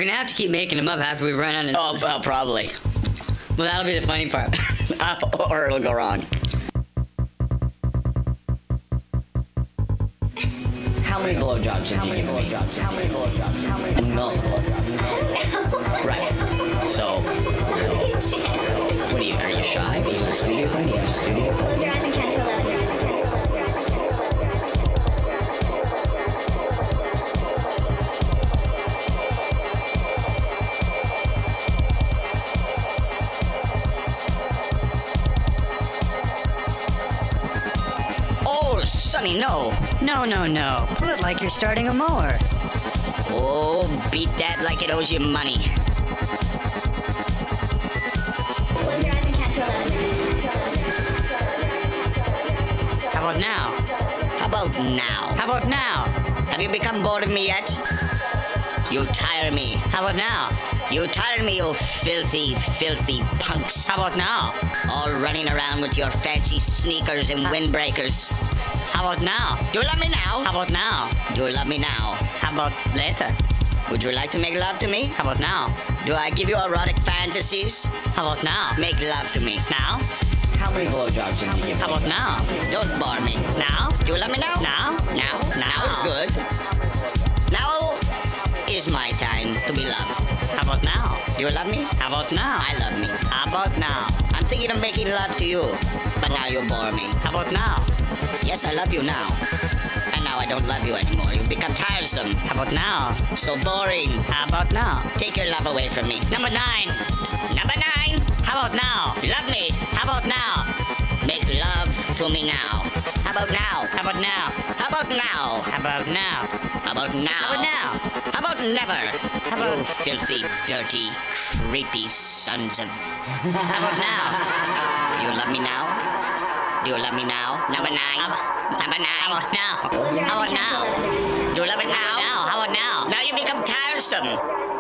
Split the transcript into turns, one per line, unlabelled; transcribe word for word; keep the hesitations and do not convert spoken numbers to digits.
You're gonna have to keep making them up after we run out of...
Oh, well, probably.
Well, that'll be the funny part.
Or it'll go wrong. How many blowjobs have you given me? How many blowjobs? How many? Multiple. Right. So, so, what are you, are you shy? Is it a studio thing? Do you have a studio thing?
Close your eyes and count to eleven.
Oh, Sonny, no.
No, no, no. Pull it like you're starting a mower.
Oh, beat that like it owes you money.
Close your eyes and count to eleven.
How about now?
How about now?
How about now?
Have you become bored of me yet? You tire me.
How about now?
You tire me, you filthy, filthy punks.
How about now?
All running around with your fancy sneakers and windbreakers.
How about now?
Do you love me now?
How about now?
Do you love me now?
How about later?
Would you like to make love to me?
How about now?
Do I give you erotic fantasies?
How about now?
Make love to me.
Now?
How many blowjobs have you given
How about now?
Don't bore me.
Now?
Do you love me now?
Now?
Now?
Now.
Now is good. Now is my time to be loved.
How about now?
Do you love me?
How about now?
I love me.
How about now?
I'm thinking of making love to you, but now you bore me.
How about now?
Yes, I love you now. And now I don't love you anymore. You've become tiresome.
How about now?
So boring.
How about now?
Take your love away from me.
Number nine.
Number nine.
How about now?
Love me.
How about now?
Make love to me now. How about now?
How about now?
How about now?
How about now?
How about now?
How about now?
How about never?
How about-
You filthy, dirty, creepy sons of...
How about now?
Do you love me now? Do you love me now? Number nine. Number
How
nine.
about now?
Close your eyes
How
and
about
count to
now?
eleven.
Do you love it now?
Now? How about now?
Now you become tiresome.